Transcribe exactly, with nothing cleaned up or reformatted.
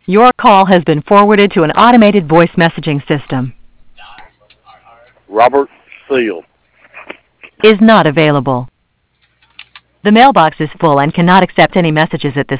Your call has been forwarded to an automated voice messaging system. Robert Seal. Is not available. The mailbox is full and cannot accept any messages at this